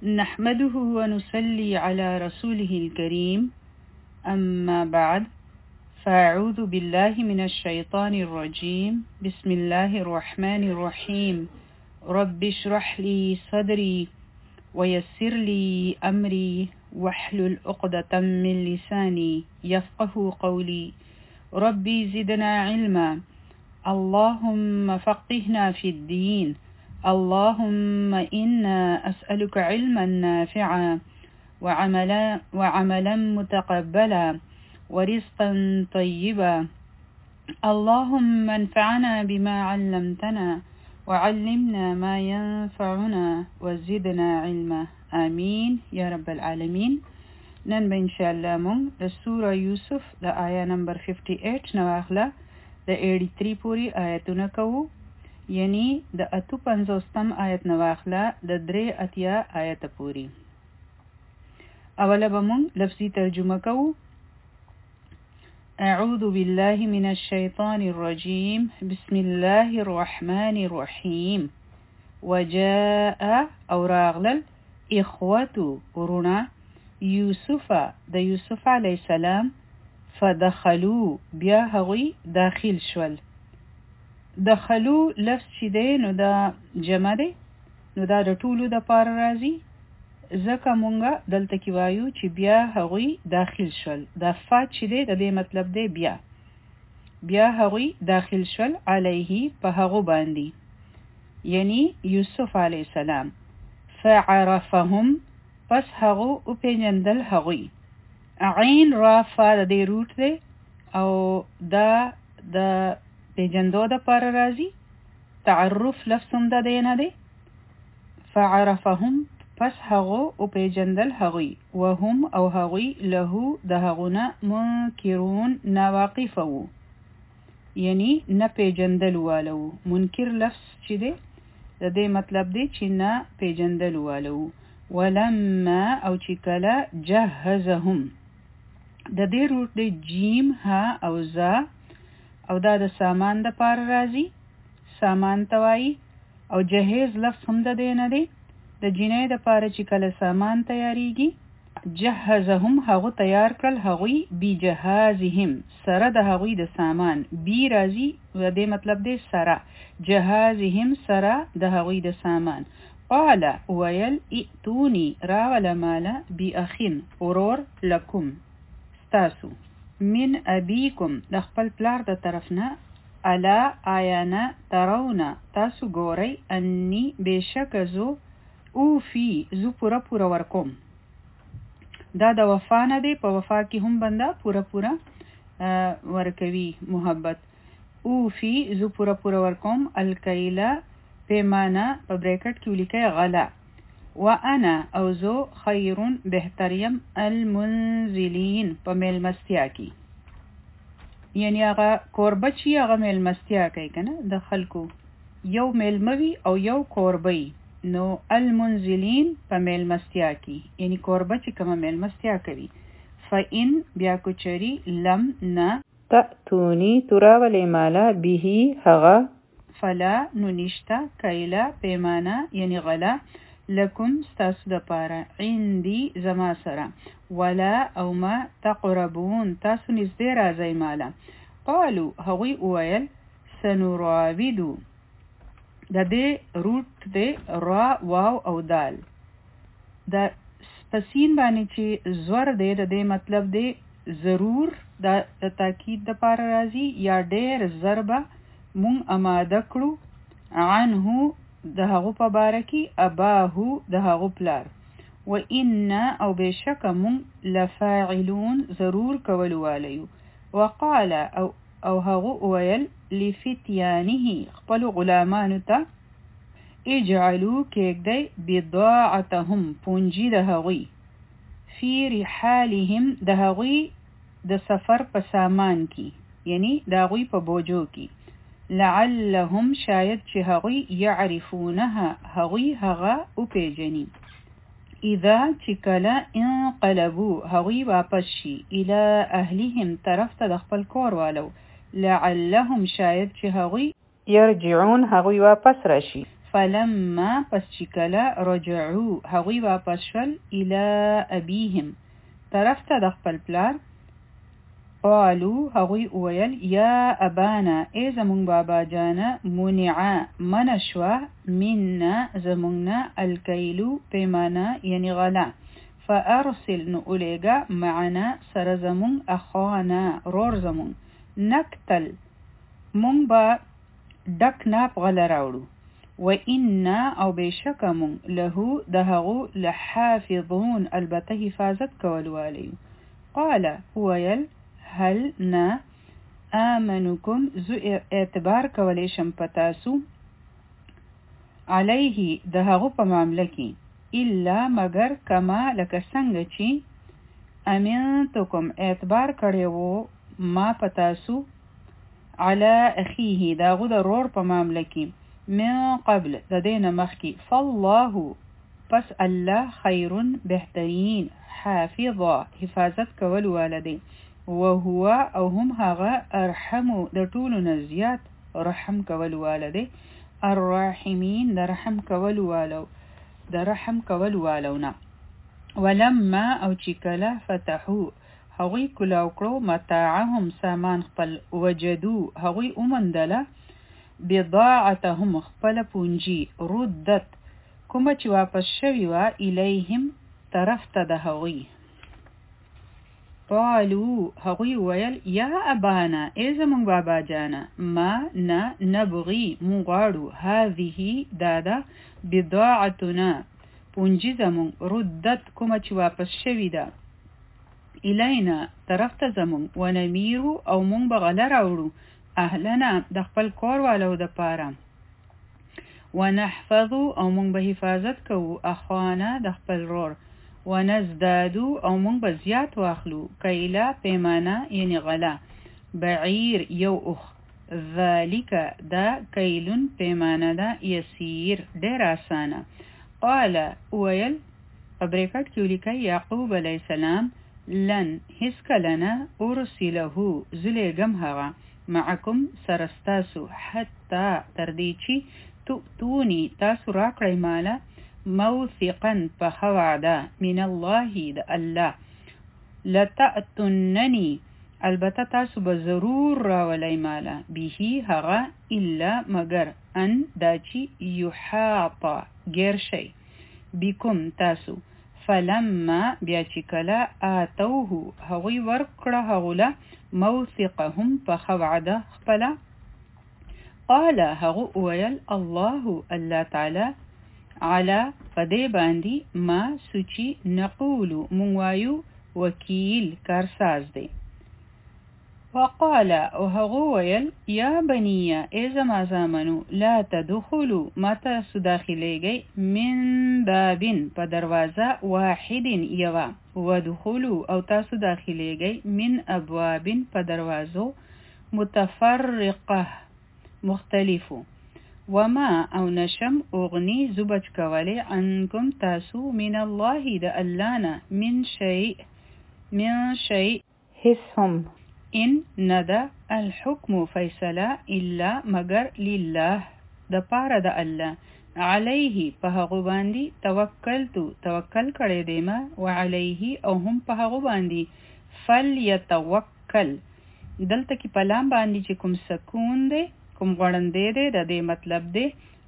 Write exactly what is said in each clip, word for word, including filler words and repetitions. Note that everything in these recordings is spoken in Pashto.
نحمده ونصلي على رسوله الكريم أما بعد فأعوذ بالله من الشيطان الرجيم بسم الله الرحمن الرحيم رب اشرح لي صدري ويسر لي أمري واحلل عقدة من لساني يفقه قولي ربي زدنا علما اللهم فقهنا في الدين اللهم إنا أسألك علما نافعا وعملا, وعملا متقبلا ورزقا طيبا اللهم انفعنا بما علمتنا وعلمنا ما ينفعنا وزدنا علما آمين يا رب العالمين. نن به انشاءالله مونږ د سوره یوسف د آیا نمبر अट्ठावन نو اخلا د तिरासी پوری آیتونه کوو، یعنی د اتو پنځوستم آیت نو اخلا د درې اتیا آیت پوری. اوله به مونږ لفظي ترجمه کوو. أعوذ بالله من الشيطان الرجيم بسم الله الرحمن الرحيم وجاء أو راغلل إخوة رونا يوسف د يوسف عليه السلام فدخلوا بیا هغوی داخل شول. دخلوا لفظ چې دی نو دا جمع دی، نو دا د ټولو د پاره راځي، ځکه مونږه دلته کې وایو چې بیا هغوی داخل شول. دا فا چې دی د دې مطلب دی بیا بیا هغوی داخل شول علیه په هغو باندې، یعنی یوسف علیه السلام. فعرفهم پس هغو او پیژندل هغوی. عین را فا د دې روټ دی او دا د پیژندو د پاره راځي. تعرف لفظ هم د دې نه دی. فعرفهم پس هغو او پیژندل هغوی، وهم او هغوی له د هغونه منکرون ناواقف وو، یعنی نه پیژندل والو. منکر لفظ چې دی د دې مطلب دی چې نه پیژندل والو. ولما او چې کله جهزهم د دې روټ دی جیم ها او زا او دا د سامان د پاره راځي، سامان توایی. او جهیز لفظ هم د دې نه دی، د جنې د پاره چې کله سامان تیاریږي. جهزهم هغو تیار کړل هغوی، بی جهازهم سره د هغوی د سامان، بی راځي و دې مطلب دی سره، جهازهم سره د هغوی د سامان. قال ویل ائتونی راول مالا بی اخین ورور لکم ستاسو، من ابیکم د خپل پلار د طرفنا، الا آیانا ترونا تاسو ګورئ، انی بشک زو او فی زو پورا پورا ورکوم. دا د وفا نه دی، په وفا کې هم بنده پورا پورا ورکوي محبت. او فی زو پورا پورا ورکوم، الکیلا پیمانا په بریکٹ کې ولیکئ غلا. وانا او زو خیرون بهتریم المنزلین په میلمستیا کې، یعنی هغه کوربه چې هغه میلمستیا کوي کنه د خلکو، یو میلموي او یو کوربه، نو المنزلین په میلمستیا کې، یعنی کوربه چې کومه میلمستیا کوي. فإن بیا کوچری لم نه تأتونی تراولی مالا به هغه، فلا نو نشتا کیلا پیمانا یعنی غلا، لکم ستاسو د پاره، عندي زما سره، ولا او ما تقربون تاسو نږدې راځئ مالا. قالو هغوی وویل سنراودو د دې روټ دی را واو او دال، د سپسین باندې چې زور دی د دې مطلب دی ضرور د تاکید د پاره راځي، یا ډیر ضربه مون اماده کړو عنه د هغو په باره کې، اباهو د هغو پلار. و انا او بشک مون لفاعلون ضرور کولو والیو. وقال او او هغو ویل لفتیانه خپل غلامانو ته، اجعلو کېږدئ بضاعتهم پونجي د هغوی، فی رحالهم د هغوی د سفر په سامان کې، یعنی د هغوی په بوجو کې. لعلهم شاید چې هغوی یعرفونها هغوی هغه او پیجنی. اذا چې کله انقلبو هغوی واپس شي، الى اهلهم طرف ته د خپل کور والو، لعلهم شاید چې هغوی یرجعون هغوی واپس راشي. فلما پس چې کله رجعو هغوی واپس شول الى ابيهم طرف ته د خپل پلار قالو هغوی ویل یا ابانا ای زمون بابا جانا منعا منشوا مننا زموننا الکیلو پیمانا یعنی غلا فارسل نؤلیگا معنا سر زمون اخوانا رور زمون نکتل مون با ډک ناپ غلا راوړو و انا او بشک مون له دهغو لحافظون البته حفاظت کولوالی قال ویل هل نا آمنكم زو اعتبار کولیشم پتاسو علیه دهغو پا معاملکی الا مگر کما لکه څنګه چې امنتکم اعتبار کړیو ما پتاسو علی اخیه داغو د رور په معاملکی من قبل د دین مخکی فالله پس الله خیر بهترین حافظا حفاظت کول والده وهو او هم هغه ارحم د ټولو نزیات رحم کول والده الرحمین د رحم کول والو د رحم کول والونا ولما او چکلا فتحو هغوی کلاو کړو متاعهم سامان خپل وجدو هغوی اومندله بضاعتهم خپل پونجی ردت کومه چې واپس شوی وا الیهم طرف ته د هغوی قالو هغوی ویل یا ابانا ای زمون بابا جانا ما نه نبغي مغاړو هذه دادا بضاعتنا پونجی زمون ردت کومه چې واپس شوی ده الینا طرف ته زمون ونمیرو او مون بغله راوړو اهلنا د خپل کور والو د پاره ونحفظو او مون به حفاظت کوو اخوانا د خپل رور ونزدادو او مون به زیات واخلو کیلا پیمانا یعنی غلا بعیر یو اخ ذالک دا کیلون پیمانا دا یسیر ډیر آسانه قال ویل پبریکٹ کیو لیکای یعقوب علیہ السلام لن هیڅ کلنا ارسله زلیګم هغه معکم سرستاسو حتی تردیچی تؤتونی تاسو راکړی مالا موثقا فخوعدا من الله د الله لتأتننی البته تاسو به ضرور راولی مالا به هغه الا مگر ان داچی یحاطا گیر شی بکم تاسو فلما بیا چې کله آتوه هغوی ورکړه هغوله موثقهم فخوعده خپله قال هغو ویل الله الله تعالی علا فدی باندی ما سوچی نقولو منوایو وکیل کارساز دی وقال او هغو ویل یا بنیه ایزا ما زامنو لا تدخلو ما تاسو داخلیگی من بابین پا دروازه واحدین یوا ودخلو او تاسو داخلیگی من ابوابین پا دروازو متفرقه مختلفو وما او نشم اغنی زبج کولی عنکم تاسو من الله دا اللانا من شیء من شیء حسهم ان ندا الحكم فیصله الا مگر لله د پاره د الله علیه په هغه باندې توکلتو توکل کړی دی ما وعلیه او هم په هغه باندې فلیتوکل دلته کې په لام باندې چې کوم سکون دی کوم غړندې دی د دې مطلب دی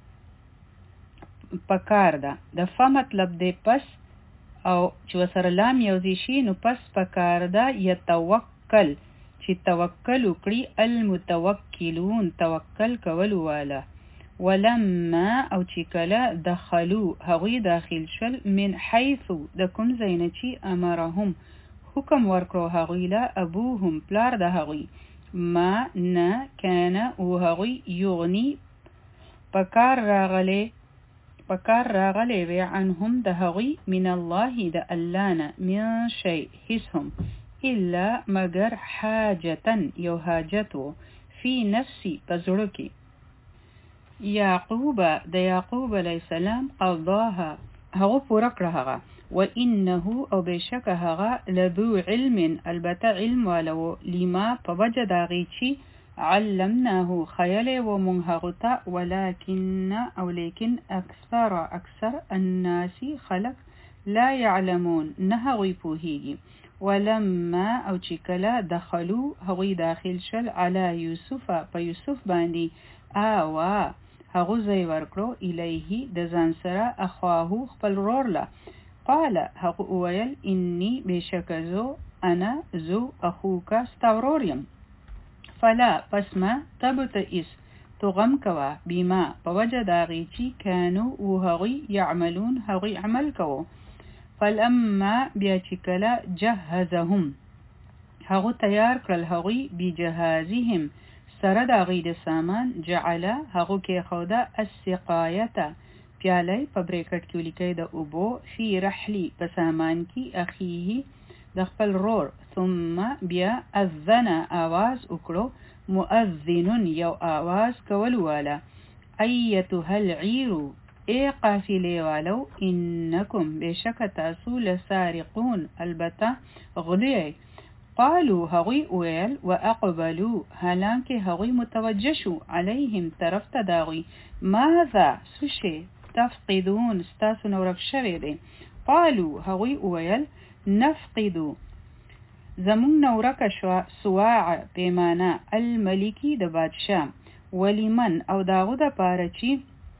پکار ده د ف مطلب دی پس او چې وسره لام یوځی شي نو پس پکار ده یتوکل چې توکل وکړي المتوکلون توکل کول والا ولما او چې کله دخلوا هغوی داخل شول من حيث د کوم ځای چې امرهم حکم ورکړو هغوی له ابوهم پلار د هغوی ما نه کان او هغوی یغنی پکار راغلی پکار راغلی وی عنهم د هغوی من الله د الله نه من شی حسهم الا مگر حاجتن یو حاجتو فی نفسی پزړو کې یعقوب د یعقوب علیہ السلام قضاها هغه پورا کړه هغه وانه او بشک هغه لذو علم البته علم ولو لما په وجه داغي چی علمناه خیل و مون هغتا ولكن او لیکن اکثر اکثر الناس خلق لا يعلمون نه هغوی پوهیږي ولما او چې کله دخلوا هغوی داخل شل علی یوسف په یوسف باندې آوا هغو ځای ورکړو الیه د ځان سره اخواه خپل ورور له قال هغو ویل انی بشکزو انا زو اخوک ستا ورور یم فلا پس ما تبتئس تو غم کوا بیما په وجه د هغې چې کانو و هغوی یعملون هغوی عمل کوو فلما بیا چې کله جهزهم هغو تیار کړل هغوی بجهازهم سره د هغوی د سامان جعله هغو کېښوده السقایته پیالی په بریکټ کې ولیکئ د اوبو فی رحلی په سامان کې اخیه د خپل رور ثم بیا اذن آواز وکړو مؤذن یو آواز کول والا ایتها العیرو ای قافلی والو انکم بشک تاسو لسارقون البته غلی قالو هغوی ویل و اقبلو حالانکه هغوی متوجه شو علیهم طرف ته داغوی ماذا سوشه تفقدون ستاسو نورک شوی دی قالو هغوی ویل نفقدو زمون نورک شوا سواع پیمانا الملکی د بادشاه ولیمن او داغو د پاره چی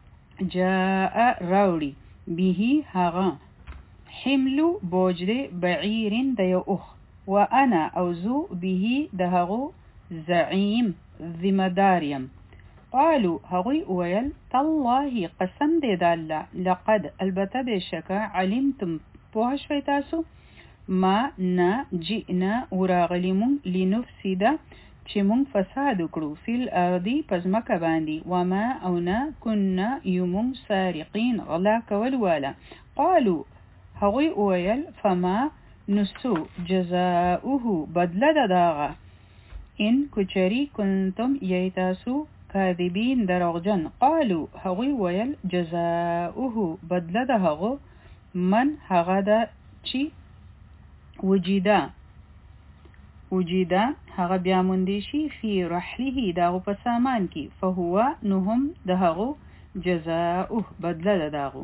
جاء راوړي به هغه حملو بوجده بعیرن د یو اخ وانا او زو به د هغو زعیم ذمداریم قالو هغوی ویل تالله قسم دی د الله لقد البته بشکه علمتم پوه شوی تاسو ما نه جئنا وراغلیمون لنفسده چې مونږ فساد وکړو فی الارض پزمکه باندې وما او نه کنا یو مونږ سارقین غلا کول والا قالو هغوی ویل فما نسو جزاؤه بدله د داغه ان کچری کنتم ییتاسو کاذبین دروغجن قالو هغوی ویل جزاؤه بدله د هغو من هغه د چې وجیده وجیده هغه بیا مندشي فی رحله داغو په سامان کې فهو نهم دهغو جزاؤه بدله داغو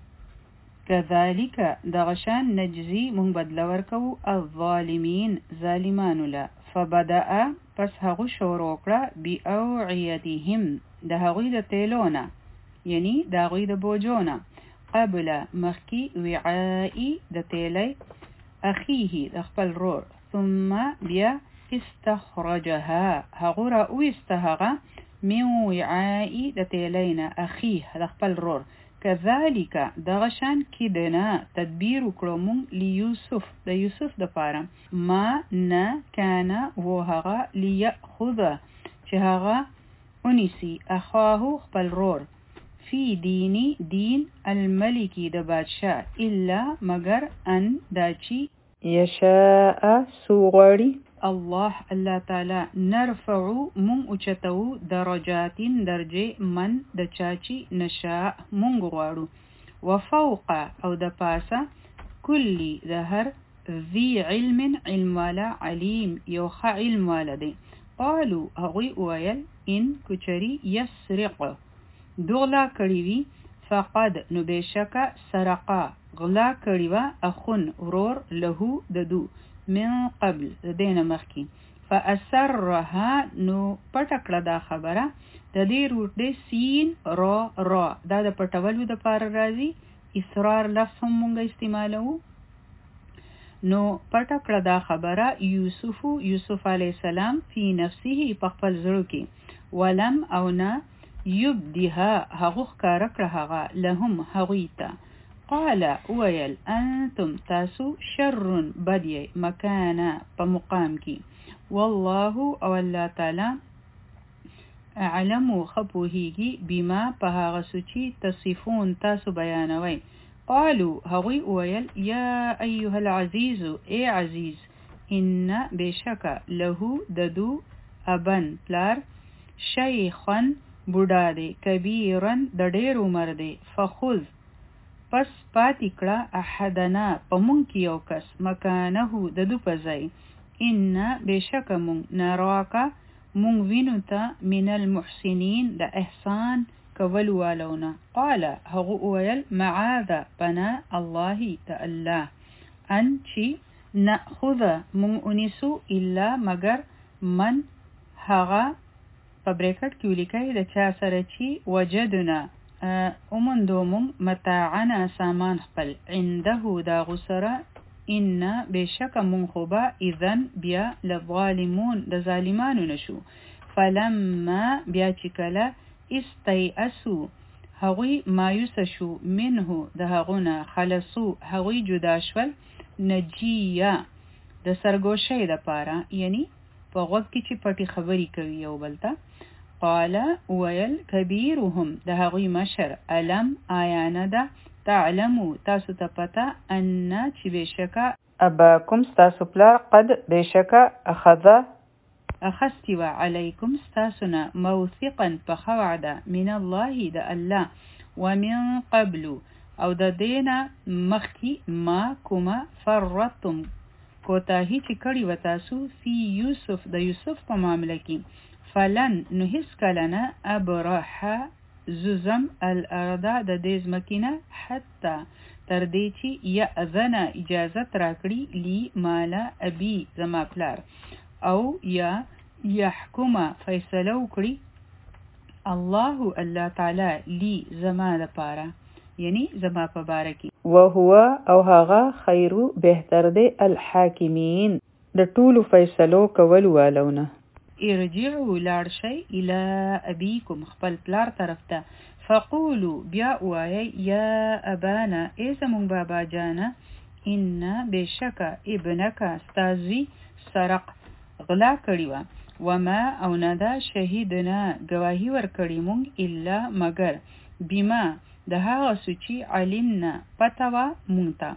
كذلك دغشان نجزي من بدله ورکو الظالمین ظالمانو لا فبدأ پس هغو شوروکړه بأوعیتهم دهغوی د تیلونا یعنی داغوی د بوجونا قبل مخکی وعائی د تیلی اخیه د خپل رور ثم بیا استخرجها هغو را اوستهغه من وعائی د تیلین اخیه د خپل رور كذلك دغشان کدنا تدبیر وکړو مونږ لیوسف د یوسف د پاره ما نه کان و هغه لیأخذ چې هغه انیسی اخاه خپل رور فی دینی دین الملکی د بادشاه الا مگر ان داچی یشاء سوغړی الله الله تعالی نرفعو مون اوچتو درجاتین درجه من د چاچی نشاء مونږ غواړو وفوق او د پاسه کلی د هر ذی علم علم والا علیم یو ښه علم والا دی قالو هغوی ویل ان کچری یسرق دوغلا کړي وي فقد نو بشکه سرقا غلا کړي وا اخون ورور له ددو من قبل دین مخکی فاثرها نو پټکړه دا خبره د دې روټ د سین را را دا د پټولو د پار راځي اصرار لفظ هم مونږ استعمالو نو پټکړه دا خبره یوسف یوسف علی السلام فی نفسه په خپل زړه کې ولم او نه یبدها هغه کار کړه هغه لهم هغیتا قال ویل انتم تاسو شر بدی مکانا په مقام کې والله او الله تعالی اعلم خبوهیږي بما په هغه سوچي تصفون تاسو بیانوي قالوا هغوی ویل یا ایها العزیز ای عزیز ان بشک له ددو ابن پلار شیخن بوډا دی کبیرن د ډېر عمر دی فخذ پس پاتې کړه احدنا په مونږ کې یو کس مکانه د دو په ځای ان بشک مونږ نراکه مونږ وینو ته من المحسنین د احسان کول والونا. قال هغه ویل معاذ پنا الله تعالی ان چی نأخذ مونږ انیسو الا مگر من هغه په بریکټ کې ولیکای د چا سره چی وجدنا اومندو مونږ متاعنا سامان خپل عنده دا غسره ان بشک مونږ خو به اذن بیا لظالمون د ظالمانو نشو. فلما بیا چې کله استیئسو هغوی مایوس شو منه د هغونه خلصو هغوی جدا شول نجیه د سرګوشۍ د پاره یعنی په غوږ کې چې پټي خبرې کوي یو بلته. قال ویل کبیرهم د هغوی مشر علم آیانه ده تعلمو تاسو ته پته ان چې بشکه اباکم ستاسو پلار قد بشکه اخذه اخستی و علیکم ستاسونا موثقا پخوعده من الله د الله ومن قبل او د دینا مخی ما کما فرطم کوتاهی چې کړي و تاسو فی یوسف د یوسف په معامله کې فلن نهس کلنا ابرح ززم الارض د دې ځمکینه حتی تر دې چې یاذن اجازت راکړي لی مالا ابي زما پلار او یا یحکم فیصله وکړي الله الله تعالی لی زما لپاره یعنی زما په باره کې وهو او هغه خیر بهتر دی الحاکمین د ټولو فیصلو کول والونه. ارجعوا لاړ شئ الى ابيكم خپل پلار طرف ته فقولوا بیا وایي یا ابانا ای زمون بابا جانا ان بشک ابنک استازی سرق غلا کړی و وما او ندا شهیدنا گواهی ور کړی مونږ الا مگر بما د هغه سوچی علمنا پتوا مونږ ته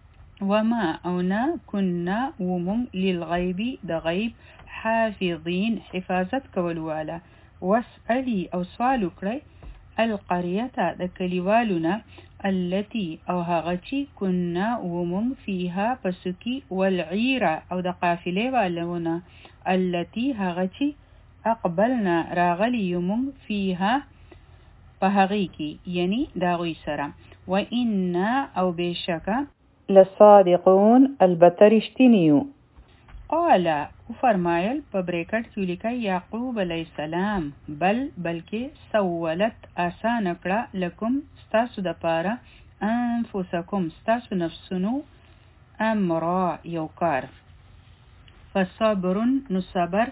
وما او نه كنا ومونږ للغیب د غیب حافظین حفاظت کول والا. واسألی او سوال وکړئ القرية د کلیوالونه التي او هغه چې كنا ومونږ فيها پسکی والعیره او د قافلې والونه التي هغه چې اقبلنا راغلی یمونږ فيها په هغې کې یعنی دا غوی سره و انا او بشکه لصادقون البته رښتینیو. قال فرمایل په بریکټ کې لیکي یعقوب علیه السلام بل بلکې سولت آسان کړه لکم ستاسو د پاره انفسکم ستاسو نفسونو امرا یو کار فصبرن نصبر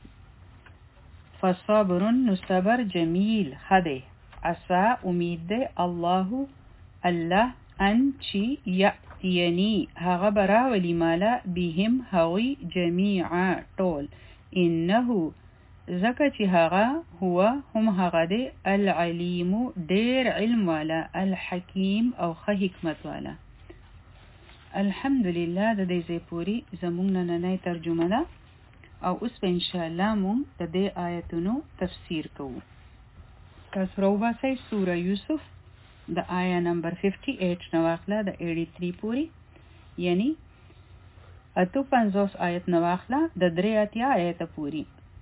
فصبرن نصبر جمیل خده عسى امید ده الله الله ان چی یأتینی هغه براولی مالا بهم هوی جمیعا طول انه زکه چې هغه هو هم هغه ده العلیم دیر علم والا الحکیم او خ حکمت والا. الحمدلله د دې ځای پوری زمونږ نننۍ ترجمه ده او اوس په ان شاء الله مونږ د دې آیتونو تفسیر کوو. تاسو راوباسئ سوره یوسف د آیا نمبر अट्ठावन نواخله د तिरासी پوری یعنی اتو پنځوس آیت نواخله د درې اتیا آیت پوری.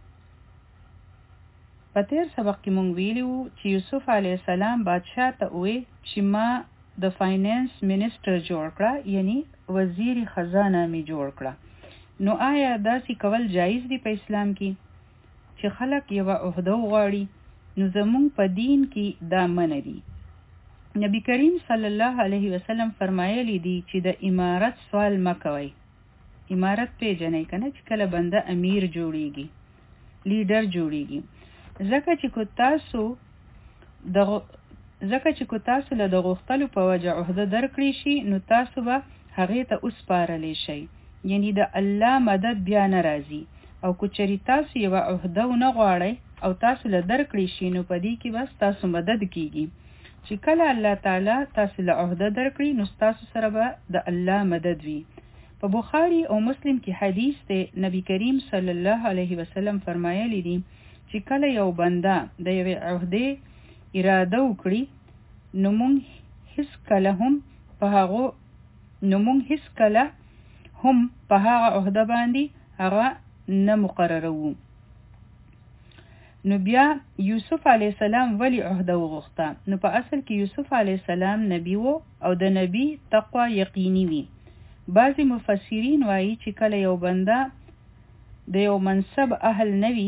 په تیر سبق کې مونږ ویلو چې یوسف علیه السلام بادشاہ ته وې چې ما د فاینانس منیسټر جوړ کړه یعنی وزیر خزانه می جوړ کړه. نو آیا داسې کول جایز دی په اسلام کې چې خلک یو عہده وغواړي؟ نو زمونږ په دین کې دا منع دي. نبی کریم صلی الله علیه وسلم فرمایلی دی چې د امارت سوال مکوئ. امارت پیژنئ کنه چې کله بنده امیر جوړیږي لیډر جوړیږي ځکه چې کو تاسو د ځکه چې کو تاسو له د غوښتلو په وجه عہده درکړی شي نو تاسو به هغې ته وسپارلی شئ یعنی د الله مدد بیا نه راځي. او کو چېرې تاسو یوه عہده ونه غواړئ او تاسو له درکړی شي نو په دې کې بس تاسو مدد کیږي چې کله الله تعالی تاسو له عہده درکړي نو تاسو سره به د الله مدد وي. په بخاری او مسلم کې حدیث ته نبی کریم صلی الله علیه وسلم فرمایلی دي چې کله یو بنده د یوې عہدې اراده وکړي نو مونږ هیڅ کله هم په هغه نو مونږ هیڅ کله هم په هغه عہده باندې هغه نه مقرروو نو بیا یوسف علی السلام ولی عهده وغوښته. نو په اصل کې یوسف علی السلام نبی وو او د نبی تقوا یقیني وي. بعضی مفسرین وایي چې کله یو بنده د یو منصب اهل نوي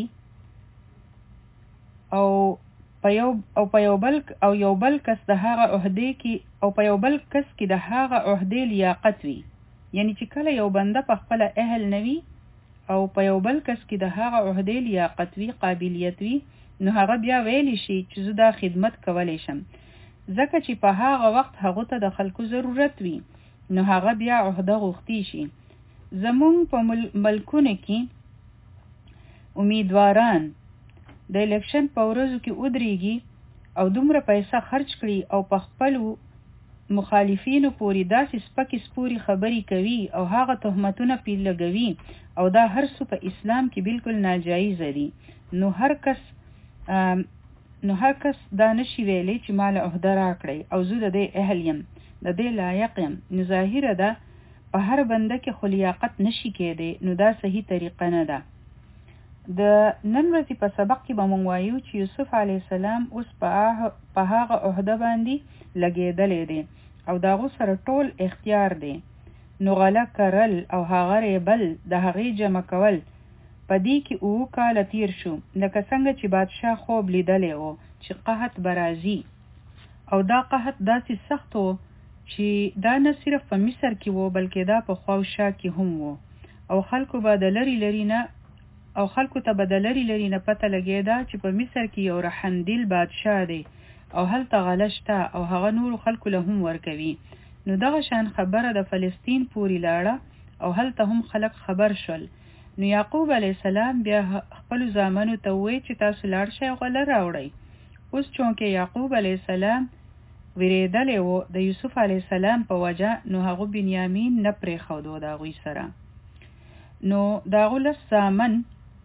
او په یو او په یو بل او یو بل کس د هغه عہده کې او په یو بل کس کې د هغه عہده لیاقت وي، یعنی چې کله یو بنده په خپل اهل نوي او په یو بل کس کې د هغه عہده لیاقت وي، قابلیت وي، نو هغه بیا ویلی شي چې زه دا خدمت کولی شم، ځکه چې په هغه وخت هغه ته د خلکو ضرورت وي، نو هغه بیا عہده غوښتي شي. زمونږ په مل ملکونو کې امیدواران د الیکشن په ورځو کې ودرېږي او دومره پیسه خرج کړي او په خپلو مخالفینو پورې داسې سپکې سپورې خبرې کوي او هغه تهمتونه پې لګوي او دا هر څه په اسلام کې بالکل ناجایزه دي. نو هر کس نو هر کس دا نشي ویلی چې مال عهده راکړئ او زه د دې اهل یم، د دې لایق یم. نو ظاهره ده په هر بنده کې خو لیاقت نشي کېدی، نو دا صحیح طریقه نه ده. د نن ورځې په سبق کې به مونږ وایو چې یوسف علیه السلام اوس په هغه عهده باندې لګېدلی دی او د هغو سره ټول اختیار دی. نو غله کرل او هغه ریبل د هغې جمع کول په دې کې اوه کاله تیر شو، لکه څنګه چې بادشاه خوب لیدلی و چې قحط به راځي، او دا قحط داسې سخت و چې دا نه صرف په مصر کې و بلکې دا په خوا او شا کې هم و، او خلکو به د لرې لرې نه او خلکو ته به د لرې لرې نه پته لګېده چې په مصر کې یو رحمدل بادشاه دی او هلته غله شته او هغه نورو خلکو له هم ورکوي. نو دغه شان خبره د فلسطین پورې لاړه او هلته هم خلک خبر شول. نو یعقوب علیه السلام بیا خپلو زامنو ته وویل چې تاسو لاړ شئ او غله راوړئ. اوس چونکې یعقوب علیه السلام ویرېدلی و د یوسف علیه السلام په وجه، نو هغو بنیامین نه پرېښودو د هغوی سره. نو د هغو لس زامن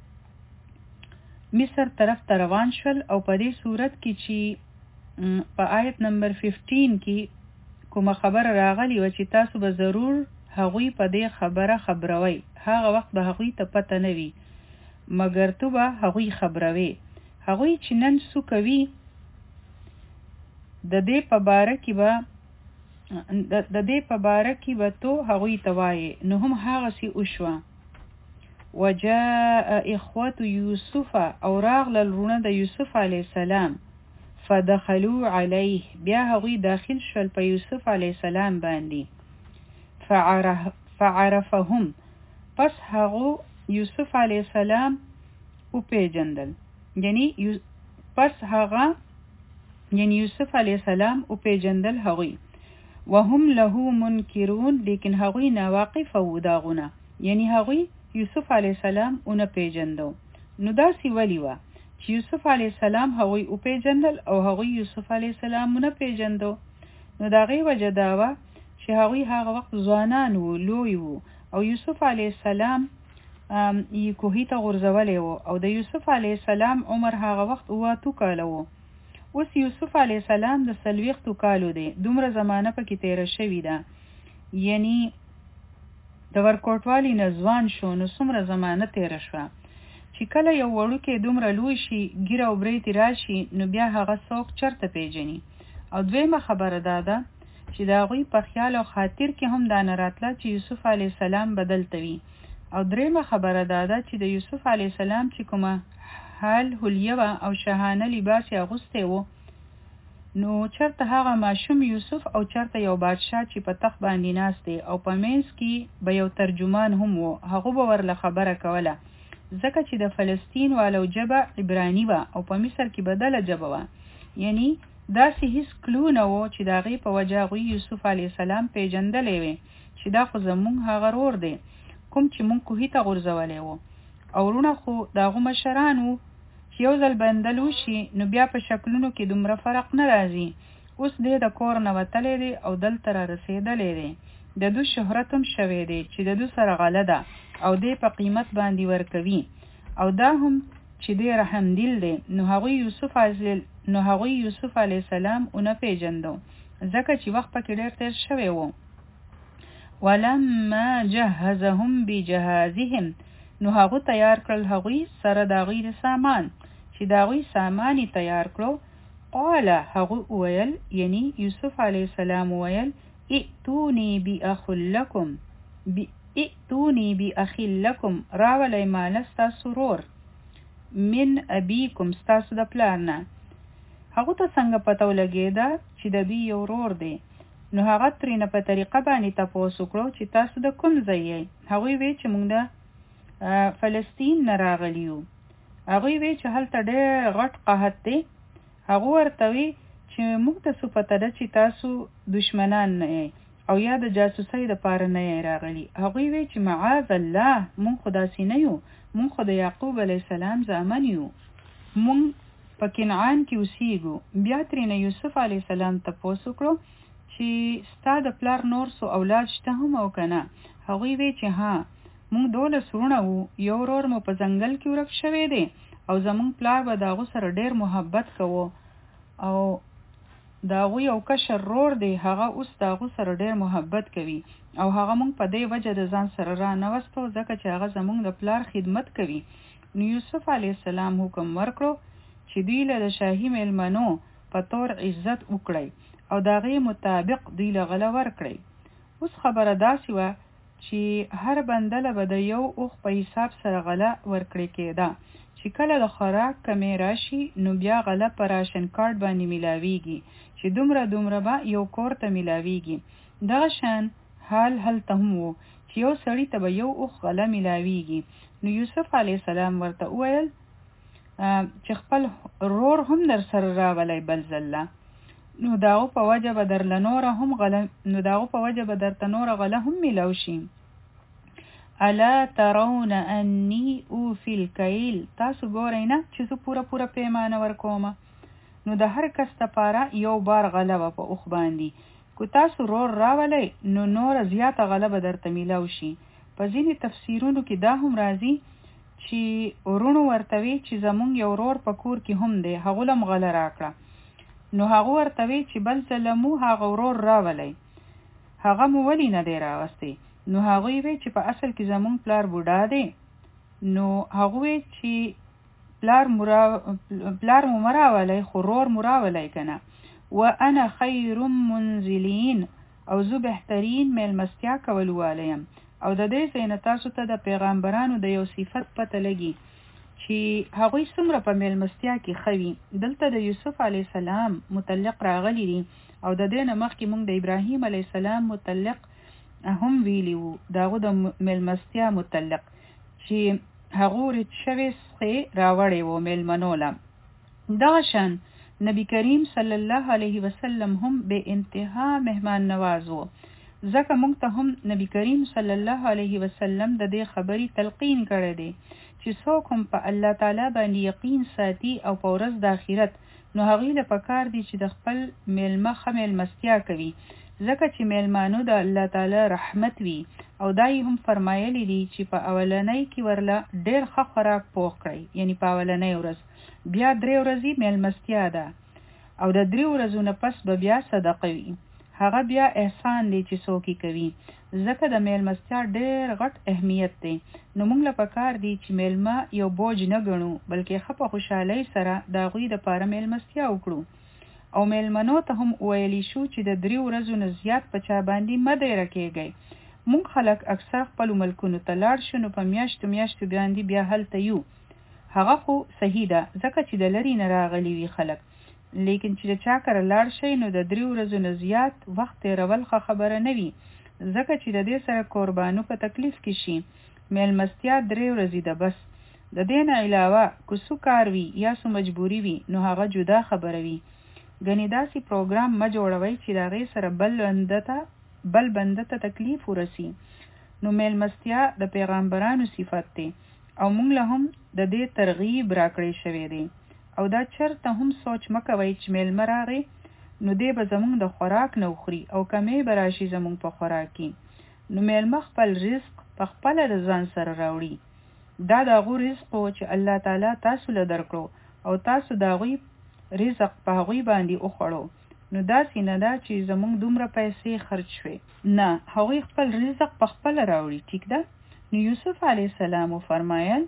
مصر طرف ته روان شول او په دې صورت کې چې په آیت نمبر پنځه کې کومه خبره راغلی و چې تاسو به ضرور هغوی په دې خبره خبروي، هغه وخت به هغوی ته پته نه وي مګر تو به هغوی خبروي. هغوی چې نن څه کوي د دې په باره کې به د دې په باره کې به تو هغوی ته وایې. نو هم هغسې وشوه. وجاء اخوة یوسف او راغله لرونه د یوسف علیه السلام فدخلوا علیه، بیا هغوی داخل شول په یوسف علیه السلام باندې. فعرف فعرفهم، پس هغو یوسف علیه السلام وپیژندل، یعنی پس هغه یعنی یوسف علیه السلام وپیژندل هغوی. وهم له منکرون، لیکن هغوی ناواقف وو داغونه، یعنی هغوی یوسف علیه السلام اونه پیجندو. نو داسې ولی وه چې یوسف علیه السلام هغوی او پیجندل او هغوی یوسف علیه السلام اونه پیجندو. نو د هغې وجه دا وه چې هغوی هغه وخت ځوانان وو، لوی وو، او یوسف علیه السلام یې کوهي ته غورځولی و او د یوسف علیه السلام عمر هغه وخت اوه اتو کاله و. اوس یوسف علیه السلام د څلوېښتو کالو دی، دومره زمانه پکې تیره شوې ده، یعنی د ورکوټوالي نه ځوان شو. نو څومره زمانه تیره شوه چې کله یو وړوکی دومره لوی شي، ګیره او بریتې راشي، نو بیا هغه څوک چرته پیژني. او دویمه خبره دا ده چې د هغوی په خیال او خاطر کې هم دا نه راتله چې یوسف علیه السلام به دلته وي. او دریمه خبره دا ده چې د یوسف علیه السلام چې کومه حال حلیه وه او شاهانه لباس یې اغوستی و، نو چرته هغه ماشوم یوسف او چرته یو بادشاه چې په تخت باندې ناست دی او په منځ کې به یو ترجمان هم و، هغه به ورله خبره کوله، ځکه چې د فلسطین والو ژبه عبراني وه او په مصر کې بدله ژبه وه. یعنی داسې هیڅ کلو نه و چې د هغې په وجه هغوی یوسف علیه السلام پیژندلی وی چې دا خو زمونږ هغه رور دی کوم چې مونږ کوهي ته غورځولی و. او وروڼه خو د هغو مشران وو چې یو ځل بندل وشي نو بیا په شکلونو کې دومره فرق نه راځي. اوس دی د کور نه وتلی دی او دلته را رسېدلی دی، د دو شهرت هم شوی دی چې د دو سره غله ده او دی په قیمت باندې ورکوي، او دا هم چې دی رحمدل دی. نو هغوی یوسف علیه نو هغوی یوسف علیه السلام اونه پیژندو، ځکه چې وخت پکې ډېر تیر شوی و. ولما جهزهم بجهازهم، نو هغو تیار کړل هغوی سره د هغوی د سامان چې چې داوی سامان تیار کړو قال هغه ویل یعنی یوسف علی السلام ویل ائتونی باخ لکم ائتونی باخ لکم راولی مال ستاسو رور من ابیکم ستاسو د پلارنا. هغه ته څنګه پته ولګېده چې د دوی یو ورور دی، نو هغه ترېنه په طریقه باندې تپوس وکړو چې تاسو د کوم ځای یې؟ هغوی وی چې موږ د فلسطین نه راغلي یو. هغوی وی چې هلته ډېر غټ قحط دی. هغه ورته وی چې موږ ته څه پته ده چې تاسو دشمنان نه یې او یا د جاسوسۍ دپاره نه یې راغلي. هغوی وی چې معاذ الله موږ خو داسې نه یو، موږ خو د یعقوب علیه السلام زامن یو، موږ په کنعان کې اوسیږو. بیا ترېنه یوسف علیه السلام تپوس وکړو چې ستا د پلار نور سو اولاد شته هم او که نه؟ هغوی وی چې ها موږ دولس وروڼه وو، یو ورور مو په ځنګل کې ورک شوی دی او زموږ پلار به د هغو سره ډېر محبت کوو او د هغوی یو کشر ورور دی، هغه اوس د هغو سره ډېر محبت کوي او هغه موږ په دې وجه د ځان سره را نه وستو ځکه چې هغه زموږ د پلار خدمت کوي. نو یوسف علیه السلام حکم ورکړو چې دوی له د شاهي میلمنو په طور عزت وکړئ او د هغې مطابق دوی له غله ورکړئ. اوس خبره داسې وه چې هر بنده به د یو اوښ په حساب سره غله ورکړې کېده، چې کله د خوراک کمې راشي نو بیا غله په راشن کارت باندې میلاویږي چې دومره دومره به یو کور ته میلاویږي. دغه شان حال هلته هم و چې یو سړي ته به یو اوښ غله میلاویږي. نو یوسف علیه السلام ورته وویل چې خپل رور هم در سره راولی بل ځله، نو داغو په وجه به در لنوره هم غله نو داغو په وجه به درته نوره غله هم میلاو شي. الا ترون انی اوفی الکیل، تاسو ګورئ نه چې زه پوره پوره پیمانه ورکومه. نو د هر کس دپاره یو بار غله به په اوښ باندې، که تاسو رور راولی نو نوره زیاته غله به درته میلاو شي. په ځینې تفسیرونو کې دا هم راځي چې ورونو ورته وی چې زمونږ یو ورور په کور کې هم دی، هغو له م غله راکړه. نو هغه ورته وی چې بل ځله مو هغه ورور راولی، هغه مو ولې نه دی راوستی؟ نو هغوی وی چې په اصل کې زمونږ پلار بوډا دی. نو هغوی چې پلار مرا... پلار مو مراولی خو رور مراولی کنه. و انا خیر منزلین، او زه بهترین میلمستیا کول والیم. او د دې ځای نه تاسو ته د پیغمبرانو د یو صفت پته لګي چې هغوی څومره په میلمستیا کې ښه وي. دلته د یوسف علیه السلام متعلق راغلی دي او د دې نه مخکې موږ د ابراهیم علیه السلام متعلق هم ویلي وو، د هغو د میلمستیا متعلق چې هغو رد شوې څخې راوړی وو میلمنو له. دغه شان نبی کریم صلی الله علیه وسلم هم به انتها مهمان نواز وو، ځکه موږ ته هم نبی کریم صلی الله علیه وسلم د دې خبرې تلقین کړی دی چې څوک هم په الله تعالی باندې یقین ساتي او په ورځ د آخرت، نو هغوی له پکار دی چې د خپل میلمه ښه میلمستیا کوي، ځکه چې میلمانو د الله تعالی رحمت وي. او دا یې هم فرمایلی دي چې په اولنۍ کې ورله ډېر ښه خوراک پوخ کړئ، یعنی په اولنۍ ورځ. بیا درې ورځې میلمستیا ده او د درې ورځو نه پس به بیا صدقه وي، هغه بیا احسان دی چې څوک یې کوي، ځکه د میلمستیا ډېر غټ اهمیت دی. نو موږ له پکار دی چې میلمه یو بوج نه ګڼو، بلکې ښه په خوشحالۍ سره د هغوی دپاره میلمستیا وکړو. او میلمنو ته هم ویلی شو چې د درې ورځو نه زیات په چا باندې مه دیره کیږئ. موږ خلک اکثر خپلو ملکونو ته لاړ شو نو په میاشتو میاشتو باندې بیا هلته یو، هغه خو صحیح ده ځکه چې د لرې نه راغلي وي خلک، لیکن چې د چا کره لاړ شئ نو د درې ورځو نه زیات وخت تېرول ښه خبره نه وي، ځکه چې د دې سره قربانو په تکلیف کې شي. میلمستیا درې ورځې ده بس. د دې نه علاوه که څه کار وي یا څه مجبوري وي نو هغه جدا خبره وي. ګنې داسې پروګرام مه جوړوئ چې د هغې سره بل بنده ته بل بنده ته تکلیف ورسي. نو میلمستیا د پیغمبرانو صفت دی او موږ له هم د دې ترغیب راکړی شوی دی. او دا چرته هم سوچ مه کوئ چې میلمه راغی نو دی به زمونږ د خوراک نه وخوري او کمی به راشي زمونږ په خوراک کې. نو میلمه خپل رزق په خپله د ځان سره راوړي. دا د هغو رزق و چې الله تعالی تاسو له درکړو او تاسو د هغوی رزق په هغوی باندې وخوړو. نو داسې نه ده چې زمونږ دومره پیسې خرج شوې، نه، هغوی خپل رزق په خپله راوړي. ټیک ده؟ نو یوسف علیه السلام فرمایل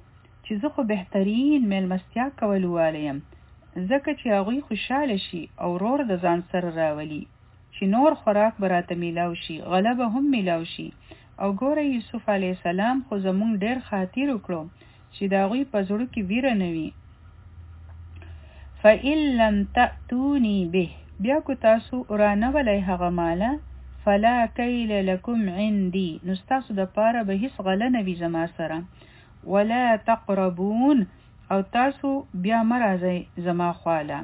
چې زه خو بهترین میلمستیا کولواله یم، ځکه چې هغوی خوشحاله شي او ورور د ځان سره راولي چې نور خوراک به راته میلاو شي، غلبه هم میلاو شي. او ګوره یوسف علیه السلام خو زمونږ ډېر خاطر وکړو چې د هغوی په زړه کې ویره نه وي. فإن لم تأتوني به، بیا کو تاسو رانولی هغه ماله، فلا کیل لکم عندي، نو ستاسو د پاره به هیڅ غله نه وي زما سره. ولا تقربون، او تاسو بیا مرازی زما خواله.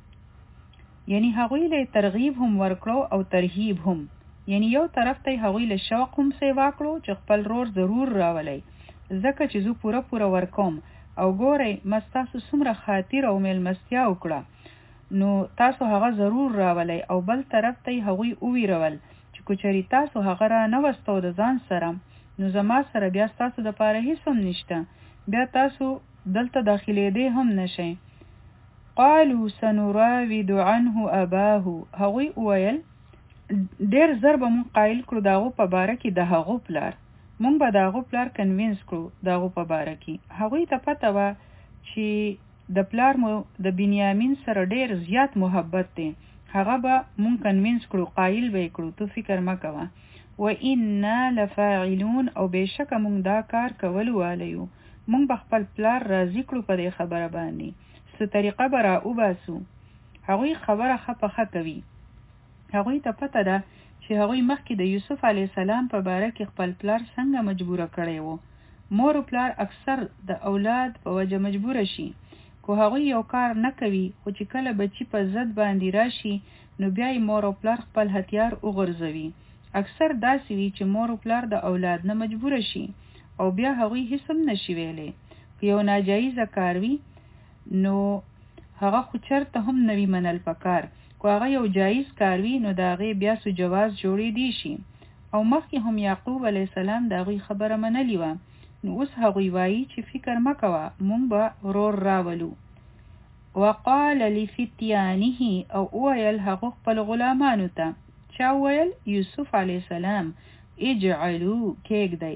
یعنی هغوی له ترغیب هم ورکړو او ترهیب هم، یعنی یو طرف ته هغوی له شوق هم سیوا کړو چې خپل رور ضرور راولي، ځکه چې زه پوره پوره ورکوم او ګورئ ما ستاسو څومره خاطر او میلمستیا وکړه، نو تاسو هغه ضرور راولئ. او بل طرف ته هغوی وویرول چې کوچري تاسو هغه را نه وستو د ځان سره، نو زما سره بیا ستاسو د پاره هیڅ هم نشته، بیا تاسو دلته داخلېدی هم نشئ. قالوا سنراود عنه اباه، هغوی وویل ډیر زر به مون قایل کړو داغو په باره کې د هغو پلار، مونږ به داغو پلار کنوینس کړو داغو په باره کې. هغوی ته پته وه چې د پلار مو د بنیامین سره ډیر زیات محبت دی، هغه به مونږ کنوینس کړو، قایل به یې کړو، تو فکر مه کوه. و انا لفاعلون، او بېشکه مونږ دا کار کول والیو، مونږ به خپل پلار راضي کړو په دې خبره باندې، څه طریقه به را وباسو. هغوی خبره ښه په ښه کوي. هغوی ته پته ده چې هغوی مخکې د یوسف علیه السلام په باره کې خپل پلار څنګه مجبوره کړی وو. مور و پلار اکثر د اولاد په وجه مجبوره شي، خو هغوی یو کار نه کوي، خو چې کله بچی په ضد باندې راشي نو بیا یې مور او پلار خپل هتیار وغورځوي. اکثر داسې وي چې مور او پلار د اولاد نه مجبوره شي او بیا هغوی هیڅ هم نشي ویلی. که یو ناجایزه کار وي نو هغه خو چرته هم نوي منل پکار، که هغه یو جایز کار وي نو د هغې بیا سو جواز جوړېدی شي. او مخکې هم یعقوب علیه السلام د هغوی خبره منلې وه، نو اوس هغوی وایي چې فکر مه کوه مونږ به ورور راولو. وقال لفتیانه، او وویل هغو خپل غلامانو ته. چا وویل؟ یوسف علیه السلام. اجعلو، کېږدئ،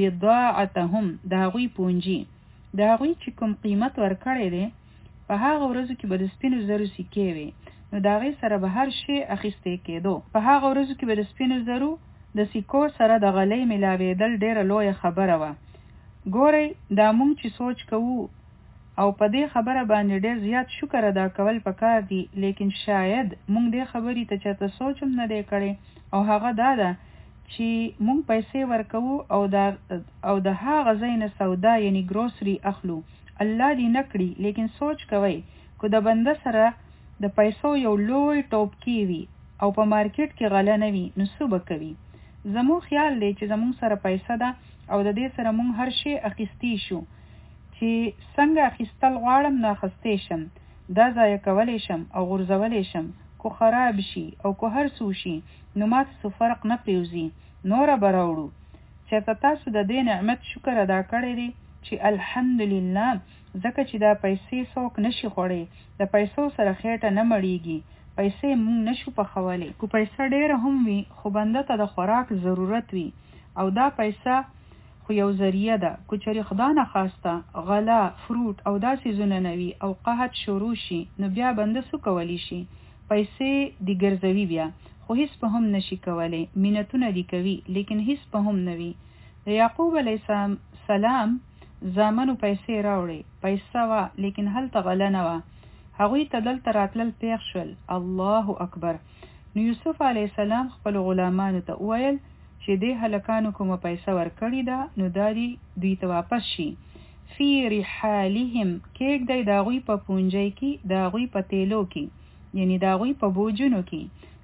بضاعتهم، د هغوی پونجي، د هغوی چې کوم قیمت ورکړی دی، په هغه ورځو کې به د سپینو زرو سکې وي، نو د هغې سره به هر شی اخیستی کېدو. په هغه ورځو کې به د سپینو زرو د سکو سره د غلۍ ملاوېدل ډېره لویه خبره وه. ګورئ دا مونږ چې سوچ کوو او په دې خبره باندې ډېر زیات شکر ادا کول پکار دي، لیکن شاید مونږ دې خبرې ته چاته سوچ هم نه دی کړی، او هغه دا ده چې مونږ پیسې ورکوو او دا او د هغه ځای نه سودا یعنی ګروسري اخلو. الله دې نه کړي، لیکن سوچ کوئ که د بنده سره د پیسو یو لوی ټوپکی وي او په مارکیټ کې غله نه وي، نو څه به کوي؟ زموږ خیال دی چې زموږ سره پیسه ده او د دې سره مونږ هر شی اخیستی شو، چې څنګه اخیستل غواړم نه اخیستی شم، دا ضایع کولی شم او غورځولی شم، کو خراب شي او کو هر څه شي نو ماته څه فرق نه پرېوځي، نوره به راوړو. چېرته تاسو د دې نعمت شکر ادا کړی دی چې الحمدلله، ځکه چې دا پیسې څوک نشي خوړی، د پیسو سره خېټه نه مړیږي، پیسې مونږ نشو پخولی. کو پیسه ډېره هم وي خو بنده ته د خوراک ضرورت وي، او دا پیسه خو یو ذریعه ده. کو چېرې خدا نه خواسته غله، فروټ او داسې څیزونه نه وي او قحط شروع شي، نو بیا بنده څه کولی شي؟ پیسې دی ګرځوي بیا، خو هیڅ په هم نشي کولی، مینتونه دی کوي لیکن هیڅ په هم نه وي. د یعقوب علیه السلام زامنو پیسې راوړې، پیسه وه لیکن هلته غله نه وه، هغوی ته دلته راتلل پیښ شول. الله اکبر. نو یوسف علیه السلام خپل غلامانو ته وویل چې دې هلکانو کومه پیسه ورکړې ده نو دا دی دوی ته واپس شي. فی رحالهم، کېږدئ د هغوی په پونجۍ کې، د هغوی په تیلو کې، یعنی د هغوی په بوجونو کې،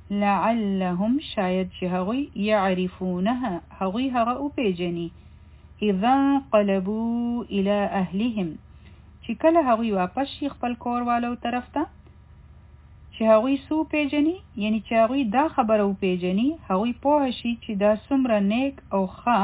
لعلهم، شاید چې هغوی یعرفونها، هغوی هغه وپېژني، اذا انقلبوا الى اهلهم، چې کله هغوی واپس شي خپل کوروالو طرف ته، چې هغوی سو پیژني، یعنی چې هغوی دا خبره وپېژني، هغوی پوه شي چې دا څومره نیک او ښه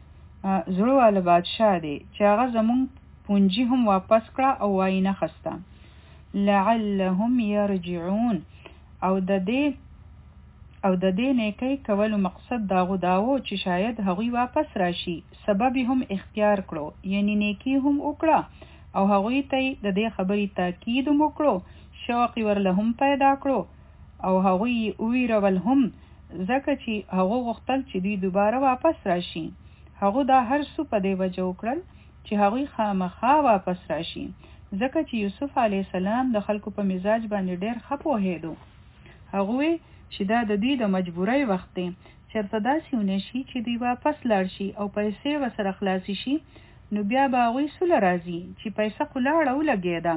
زړه والا بادشاه دی چې هغه زمونږ پونجي هم واپس کړه او وایي نه خسته. لعلهم یرجعون، او د دې او د دې نیکی کولو مقصد داغو داو چې شاید هغوی واپس راشي. سبب هم اختیار کړو، یعنی نیکی هم وکړه او هغوی ته د دې خبرې تاکید هم وکړو، شوق ورله هم پیدا کړو او هغوی ویرول هم، ځکه چې هغو غوښتل چې دوی دوباره واپس راشي. هغو دا هر څه په دې وجه وکړل چې هغوی خامخا واپس راشي، ځکه چې یوسف علیه السلام د خلکو په مزاج باندې ډېر ښه پوهېدو. هغوی چې دا د دوی د مجبورۍ وخت دی، چېرته داسې ونه شي چې دوی واپس لاړ شي او پیسې ورسره خلاصې شي، نو بیا به هغوی سوله راځي چې پیسه خو لاړه ولګېده،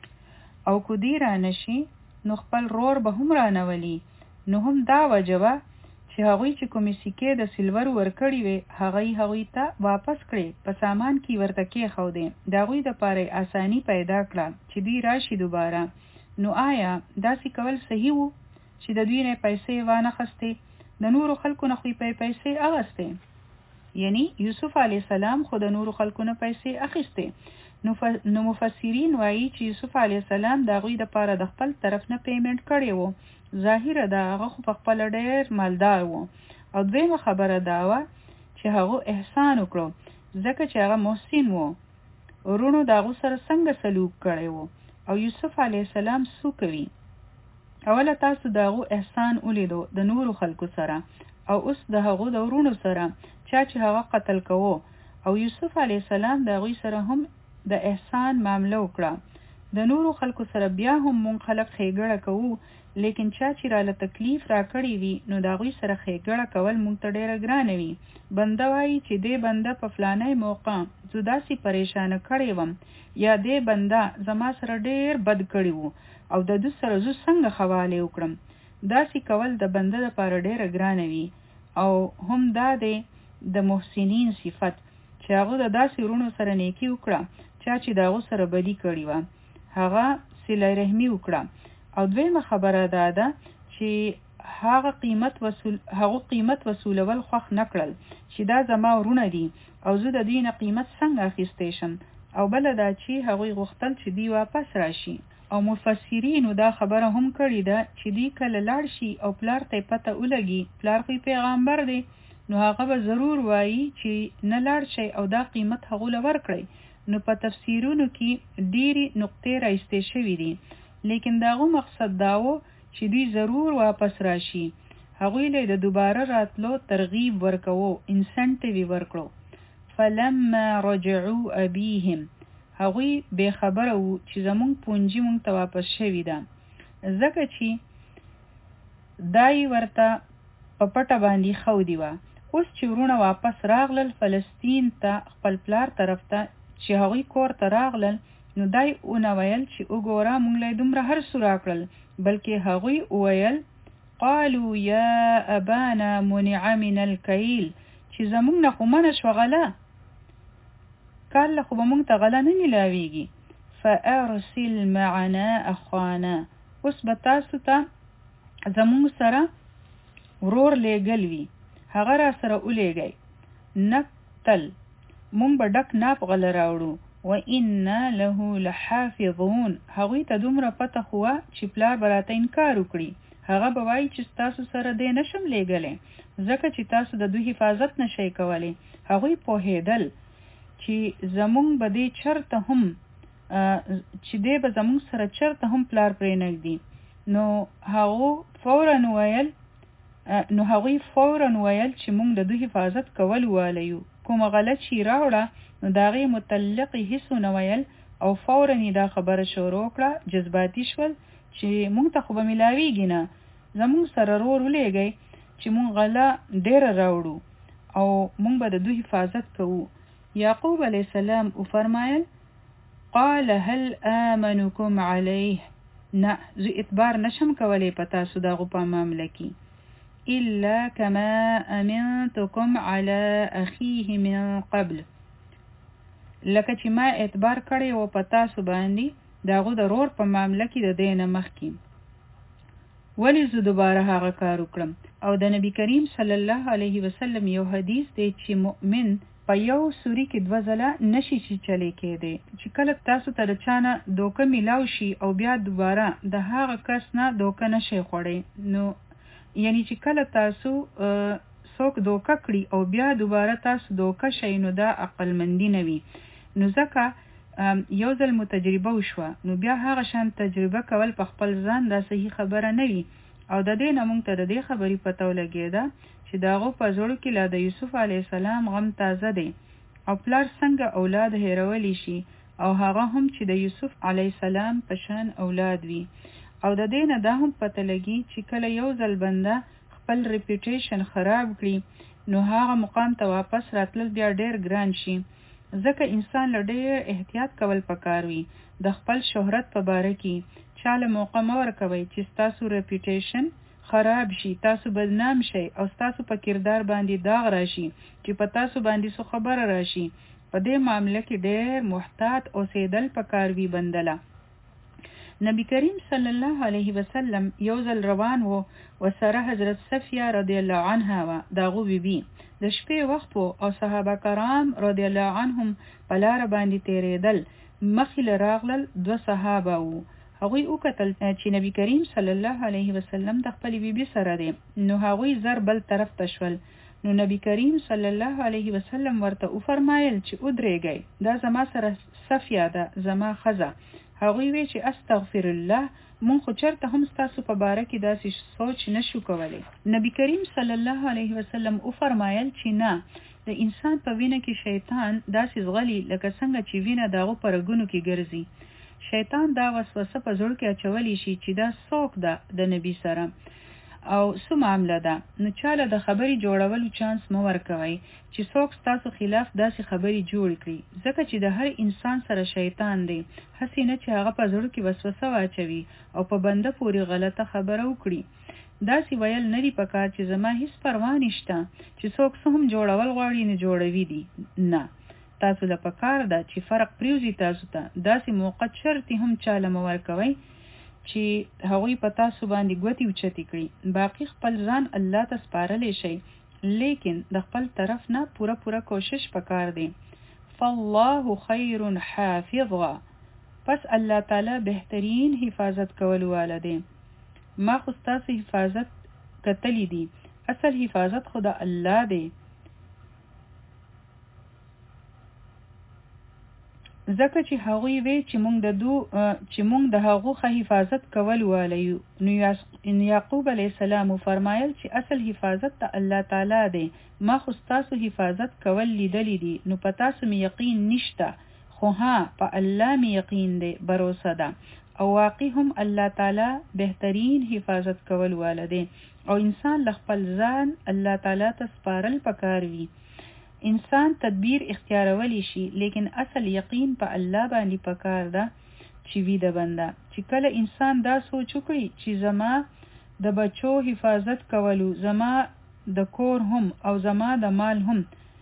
او که دوی رانه شي نو خپل رور به هم رانولي. نو هم دا وجه وه چې هغوی چې کومې سکې د سلور ورکړې وې هغوی هغوی ته واپس کړې، په سامان کې ورته کېښودې. د هغوی دپاره اساني پیدا کړه چې دوی راشي دوباره. نو آیا داسې کول صحیح وو چې د دوی نه پیسې وانخستې؟ د نورو خلکو نه خو یې پیسې اخیستې، یعنی یوسف علیه السلام خو د نورو خلکو نه پیسې اخیستې. نو مفسرین وایي چې یوسف علیه السلام د هغوی دپاره د خپل طرف نه پیمنټ کړی وو. ظاهره ده هغه خو په خپله ډېر مالدار وو. او دویمه خبره دا وه چې هغو احسان وکړو، ځکه چې هغه محسن وو. ورونو د هغو سره څنګه سلوک کړی وو او یوسف علیه السلام څه کوي؟ اوله تاسو د هغو احسان ولیدو د نورو خلکو سره، او اوس د هغو د ورونو سره چا چې هغه قتل کوو، او یوسف علیه السلام د هغوی سره هم د احسان معامله وکړه. د نورو خلکو سره بیا هم مونږ خلک ښېګړه کوو، لیکن چا چې راله تکلیف را کړی وي نو د هغوی سره ښېګړه کول مونږ ته ډېره ګرانه وي. بنده وایي چې دې بنده په فلانی موقع زه داسې پریشانه کړی وم، یا دې بنده زما سره ډېر بد کړی وو او د ده سره زه څنګه خواله وکړم. داسې کول د بنده دپاره ډېره ګرانه وي. او هم دا دی د محسنین صفت چې هغه د داسې ورونو سره نیکي وکړه چا چې د هغو سره بدي کړې وه، هغه صله رحمي وکړه. او دویمه خبره دا ده چې هغه قیمت وصول هغه قیمت وصولول خوښ نه کړل چې دا زما ورونه دي او زه د دوی نه قیمت څنګه اخیستی شم. او بله دا چې هغوی غوښتل چې دوی واپس راشي. او مفسرینو دا خبره هم کړې ده چې دوی کله لاړ شي او پلار ته پته ولګي، پلار خو پیغمبر دی، نو هغه به ضرور وایي چې نه لاړ شي او دا قیمت هغو له ورکړئ. نو په تفسیرونو کې ډېرې نقطې رایستې شوي دي، لیکن داغو مقصد داو چې دوی ضرور واپس راشي. هغوی له د دوباره راتلو ترغیب ورکوو، انسنټیو ورکړو. فلما رجعوا ابيهم، هغوی بے خبره وو چې زمونږ پونجي مونږ ته واپس شوي ده، ځکه چې دای ورته په پټه باندې خودي وه. اوس چې ورونه واپس راغلل فلسطین ته، خپل پلار طرف ته، چې هغوی کور ته راغلل، نو دای اونه ویل چې وګوره مونږ له دومره هر څه راکړل، بلکې هغوی وویل قالوا یا ابانا منع من الکیل، چې زمونږ نه خو منع شوه غله، کله خو به مونږ ته غله نه میلاویږي. فارسل معنا اخوانا، اوس به تاسو ته زمونږ سره ورور لیږل وي، هغه را سره ولیږئ. نقتل، مونږ به ډک ناپ غله راوړو. وَإِنَّا لَهُ لَحَافِظُونَ، هغوی ته دومره پته خو وه چې پلار به راته انکار وکړي، هغه به وایي چې تاسو سره دې نشم لیږلی، ځکه چې تاسو د دوی حفاظت نشئ کولی. هغوی پوهېدل چې زمونږ به دې چرته هم چې دې به زمونږ سره چرته هم پلار پرې نږدي. نو هغو فورا ویل نو هغوی فورا ویل چې مونږ د دوی حفاظت کول والیو، کومه غلط شي راوړه. نو د هغې متعلقې هیڅ ونه ویل او فورا یې دا خبره شروع کړه، جذباتي شول چې مونږ ته خو به میلاویږي نه، زمونږ سره رور ولیږئ چې مونږ غله ډېره راوړو او مونږ به د دوی حفاظت کوو. یعقوب علیه السلام وفرمایل قال هل آمنكم علیه، نه زه اعتبار نشم کولی په تاسو د هغو په معامله کې، الا کما امنتکم علی اخیه من قبل، لکه چې ما اعتبار کړی و په تاسو باندې د هغو د رور په معامله کې د دې نه مخکې. ولې زه دوباره هغه کار وکړم؟ او د نبی کریم صلی الله علیه وسلم یو حدیث دی چې مؤمن په یو سوري کې دوه ځله نشي چې چلی کېدی، چې کله تاسو ته د چا نه دوکه میلاو شي او بیا دوباره د هغه کس نه دوکه نشئ خوړی، نو یعنی چې کله تاسو څوک دوکه کړي او بیا دوباره تاسو دوکه شئ نو دا عقلمندي نه وي. نو ځکه یو ځل مو تجربه وشوه نو بیا هغه شان تجربه کول په خپل ځان دا صحیح خبره نه وي. او د دې نه موږ ته د دې خبرې پته ولګېده چې د هغو په زړه کې لا د یوسف علیه السلام غم تازه دی او پلار څنګه اولاد هېرولی شي او هغه هم چې د یوسف علیه السلام په شان اولاد وي. او د دې نه دا هم پته لګي چې کله یو ځل بنده خپل ریپیټیشن خراب کړي نو هغه مقام ته واپس راتلل بیا ډیر ګران شي. ځکه انسان له ډیر احتیاط کول پکار وي د خپل شهرت په باره کې. چاله موقع مه ورکوئ چې ستاسو ریپیټیشن خراب شي، تاسو بدنام شئ او ستاسو په کردار باندې داغ راشي چې په تاسو باندې څه خبره راشي. په دې معامله کې ډیر محتاط اوسېدل پکار وي بندله. نبی کریم صلی الله علیه وسلم یو ځل روان وو وسره حضرت صفیه رضی الله عنها و داغو بی بی د شپې وخت وو او صحابه کرام رضی الله عنهم په لار باندې تیرېدل. مخې له راغلل دوه صحابه وو. هغوی وکتل چې نبی کریم صلی الله علیه وسلم د خپل بی بی سره دی. نو هغوی زر بل طرف ته شول. نو نبی کریم صلی الله علیه وسلم ورته وفرمایل چې ودرېږئ، دا زما سره صفیه ده، زما ښځه. هغوی وی چې استغفر الله، مون خو چرته هم ستاسو په باره کې داسې سوچ نشو کولی. نبی کریم صلی الله علیه وسلم او فرمایل چې نه، د انسان په وینه کې شیطان داسې زغلی لکه څنګه چې وینه داغو په رګونو کې ګرځي. شیطان دا وسوسه په زړه کې اچولی شي چې دا څوک ده د نبی سره او څه معامله ده. نو چاله د خبرې جوړولو چانس مه ورکوئ چې څوک ستاسو خلاف داسې خبرې جوړ کړي، ځکه چې د هر انسان سره شیطان دی. هسې نه چې هغه په زړه کې وسوسه واچوي او په بنده پورې غلطه خبره وکړي. داسې ویل نه دي پکار چې زما هیڅ پروا نشته، چې څوک څه هم جوړول غواړي نه جوړوي دي. نه، تاسو له پکار ده چې فرق پریوزي تاسو ته. داسې موقت شرطي هم چاله مه ورکوئ چې هغوی په تاسو باندې ګوتې اوچتې کړي. باقي خپل ځان الله ته سپارلی شئ، لیکن د خپل طرف نه پوره پوره کوشش پکار دی. فالله خیر حافظا، پس الله تعالی بهترین حفاظت کول والا دی. ما خو ستاسو حفاظت کتلی دی، اصل حفاظت خو د الله دی. ځکه چې هغوی وی چې مونږ د دو چې مونږ د هغو ښه حفاظت کول والیو. نو یعقوب علیه السلام فرمایل چې اصل حفاظت ته الله تعالی دی. ما خو ستاسو حفاظت کول لیدلی دی، نو په تاسو مې یقین نشته، خو ها په الله مې یقین دی، بروسه ده. او واقع هم الله تعالی بهترین حفاظت کول والا دی. او انسان له خپل ځان الله تعالی ته سپارل پکار وي. انسان تدبیر اختیارولی شي، لیکن اصل یقین په الله باندې پکار ده چې وی د بنده. چې کله انسان دا سوچ وکړي چې زما د بچو حفاظت کولو، زما د کور هم او زما د مال هم،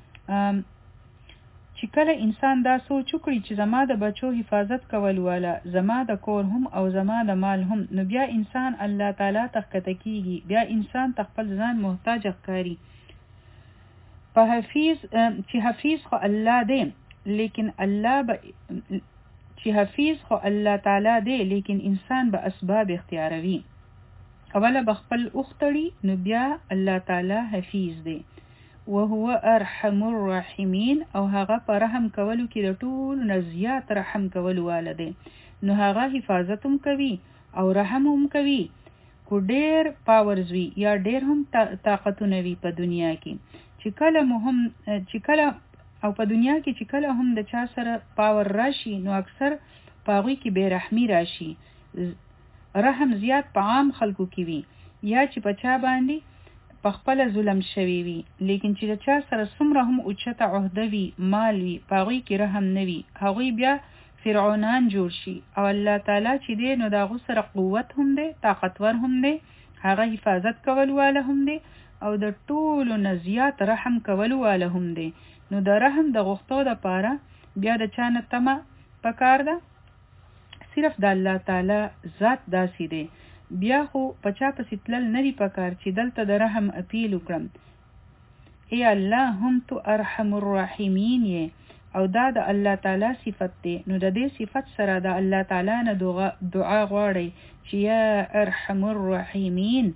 چې کله انسان دا سوچ وکړي چې زما د بچو حفاظت کول والا، زما د کور هم او زما د مال هم، نو بیا انسان الله تعالی ته ښکته کیږي. بیا انسان ته خپل ځان محتاج ښکاري. په حفیظ چې حفیظ خو الله دی، لیکن الله به چې حفیظ خو الله تعالی دی، لیکن انسان به اسباب اختیاروي. اوله به خپل اختړي، نو بیا الله تعالی حفیظ دی. وهو ارحم الراحمین، او هغه په رحم کولو کې د ټولو نه زیات رحم کولو والا دی. نو هغه حفاظت هم کوي او رحم هم کوي. کو ډیر پاورز وي یا ډیر هم طاقتونه وي په دنیا کې، چې کله مهم چې کله او په دنیا کې چې کله هم د چا سره پاور راشي، نو اکثر پاغوی کې بے رحمی راشي. رحم زیات په عام خلکو کې وي، یا چې په چا باندې په خپل ظلم شوی وي. لیکن چې د چا سره څومره هم اوچته عہده وي، مال وي، پاغوی کې رحم نه وي، هغوی بیا فرعونان جوړ شي. او الله تعالی چې دی نو داغو سره قوت هم دی، طاقتور هم دی، هغه حفاظت کول والا هم دی، او د ټولو نه زیات رحم کولو والا هم دی. نو د رحم د غوښتو دپاره بیا د چا نه تمه پکار ده، صرف د الله تعالی ذات داسې دی. بیا خو په چا پسې تلل نه دي پکار چې دلته د رحم اپیل وکړم. ای الله هم تو ارحم الراحمین یې، او دا د الله تعالی صفت دی. نو د دې صفت سره د الله تعالی نه دعا غواړئ چې یا ارحم الراحمین،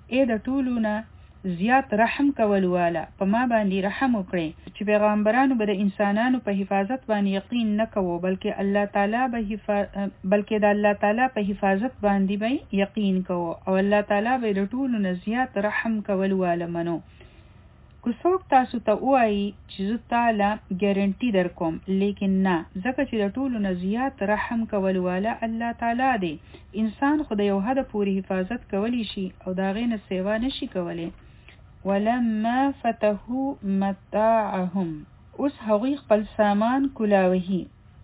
اې د ټولو نه زیات رحم کول والا په ما باندې رحم وکړي چې پیغمبرانو به د انسانانو په حفاظت باندې یقین نه کوو بلکې الله تعالی به حفا... بلکې د الله تعالی په حفاظت باندې به یقین کوو او الله تعالی به د ټولو نه زیات رحم کول والا منو. که څوک تاسو ته وایي چې زه تعالی ګارنټي در کوم لیکن نه، ځکه چې د ټولو نه زیات رحم کول والا الله تعالی دی. انسان خو د یو حد پورې حفاظت کولی شي او د هغې نه سیوا نشي کولی. ولما فتحوا متاعهم، اوس هغوی خپل سامان کولاوهي.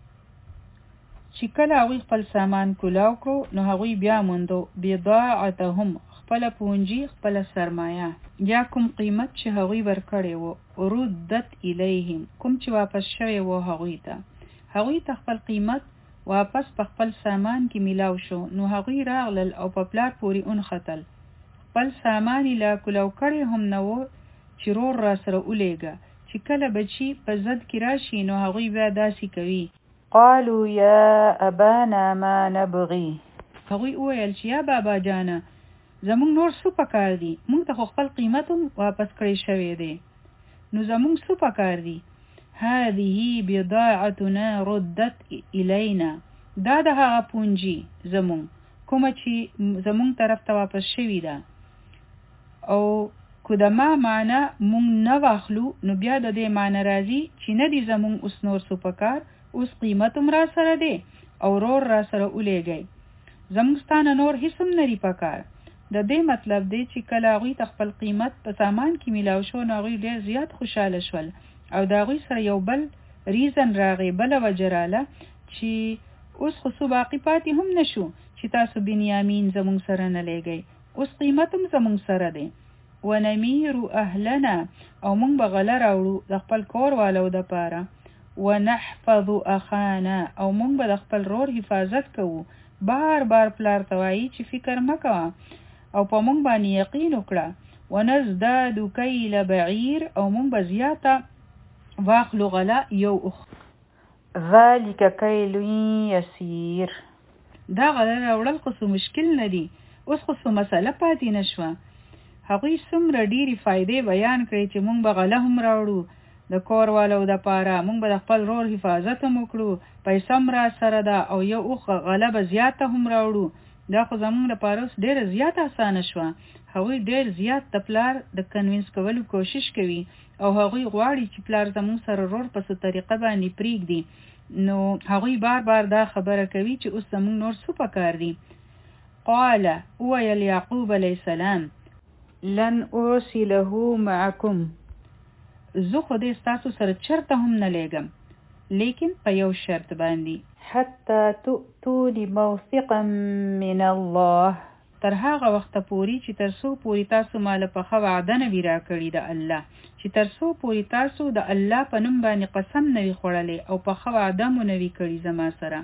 چې کله هغوی خپل سامان کولاو کړو نو هغوی بیا موندو بضاعتهم، خپل پونجي، خپل سرمایه یا کوم قیمت چې هغوی ورکړی وو، ردت الیهم، کوم چې واپس شوی وو هغوی ته. هغوی ته خپل قیمت واپس په خپل سامان کې میلاو شو نو هغوی راغلل او په پلار پورې اونختل. خپل سامان یې لا کولاو کړی هم نه وو چې رور را سره ولیږه. چې کله بچي په ضد کې راشي نو هغوی بیا داسې کوي، قالوا یا ابانا ما نبغي، هغوی وویل چې یا بابا جانه زمونږ نور څه پکار دي، مونږ ته خو خپل قیمت هم واپس کړی شوی دی نو زمونږ څه پکار دي. هذه بضاعتنا ردت الینا، دا د هغه پونجي زمونږ کومه چې زمونږ طرف ته واپس شوی ده او که د ما معنا مونږ نه واخلو نو بیا د دې معنا راځي چې نه دي زمونږ اوس نور څه پکار، اوس قیمت هم را سره دی او رور را سره ولیږئ، زمونږ ستانه نور هیڅ هم نه دي پکار. د دې مطلب دی چې کله هغوی ته خپل قیمت په سامان کې میلاو شو نو هغوی ډېر زیات خوشحاله شول او د هغوی سره یو بل ریزن راغی، بله وجه راله چې اوس خو څه باقي پاتې هم نشو چې تاسو بنیامین زمونږ سره نه لیږئ، اوس قیمت هم زمونږ سره دی. ونمیر اهلنا، او مونږ به غله راوړو د خپل کور والو دپاره. ونحفظ اخانا، او مونږ به د خپل رور حفاظت کوو. بار بار پلار ته وایي چې فکر مه کوه او په مونږ باندې یقین وکړه. ونزداد کیل بعیر، او مونږ به زیاته واخلو غله یو اخ. ذلک کیل یسیر، دا غله راوړل خو څه مشکل نه دي، اوس خو څه مسله پاتې نه شوه. هغوی څومره ډېرې فایدې بیان کړې چې مونږ به غله هم راوړو د کور والو دپاره، مونږ به د خپل رور حفاظت هم وکړو، پیسه هم را سره ده او یو اوښ غله به زیاته هم راوړو. دا خو زمونږ لپاره اوس ډېره زیاته اسانه شوه. هغوی ډېر زیات د پلار د کنوینس کولو کوشش کوي او هغوی غواړي چې پلار زمونږ سره رور په څه طریقه باندې پرېږدي. نو هغوی بار بار دا خبره کوي چې اوس زمونږ نور څه پکار دي. قال، وویل یعقوب علیه السلام، لن ارسله معکم، زه خو دې ستاسو سره چرته هم نه لیږم لیکن په یو شرط باندې، حتی تؤتوني موثقا من الله، تر هغه وخته پورې چې تر څو پورې تاسو ماله پخه وعده نه وي راکړې د الله، چې تر څو پورې تاسو د الله په نوم باندې قسم نه وي خوړلی او پخه وعده مو نه وي کړي زما سره.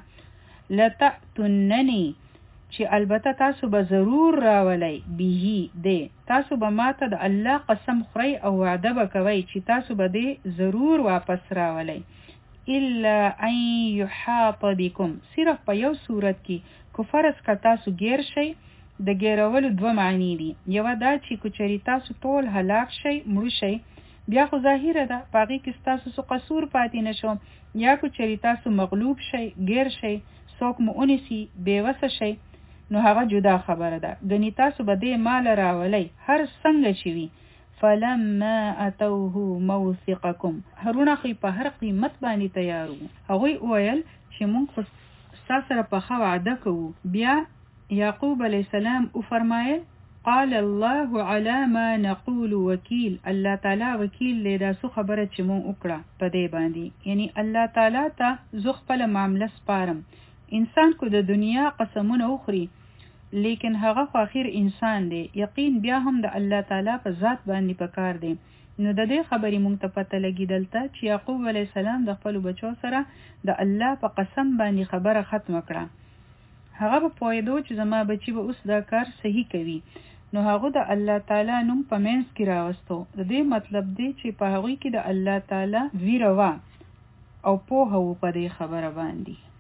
لتأتونني، چې البته تاسو به ضرور راولئ، به دی، تاسو به ماته د الله قسم خورئ او وعده به کوئ چې تاسو به دی ضرور واپس راولئ. الا ان یحاط بكم، صرف په یو صورت کې، که فرض که تاسو ګیر شئ. د ګیرولو دوه معنی دي، یوه دا چې کچري تاسو ټول هلاک شئ، مړه شئ، بیا خو ظاهره ده په هغې کې ستاسو څه قصور پاتې نه شو، یا کچري تاسو مغلوب شئ، ګیر شئ، څوک مو ونیسي، بېوسه شئ، نو هغه جدا خبره ده. ګنې تاسو به دې مال راولئ هر څنګه چې وي. فلما اتوه موثقکم، هرونه خو په هر قیمت باندې تیار وو. هغوی وویل چې موږ خو ستا سره پخه وعده کوو. بیا یعقوب علیه السلام وفرمایل، قال الله على ما نقول وکیل، الله تعالی وکیل دی دا څه خبره چې مونږ وکړه په دې باندې، یعنی الله تعالی ته زه خپله معامله سپارم. انسان کو د دنیا قسمونه وخوري لیکن هغه خو اخر انسان دی، یقین بیا هم د الله تعالی په ذات باندې پکار دی. نو د دې خبرې مونږ ته پته لګي دلته چې یعقوب علیه السلام د خپلو بچو سره د الله په قسم باندې خبره ختمه کړه. هغه به پوهېدو چې زما بچي به اوس دا کار صحیح کوي، نو هغه د الله تعالی نوم په منځ کې راوستو. د دې مطلب دی چې په هغوی کې د الله تعالی ویره وه او پوهه و په دې خبره باندې.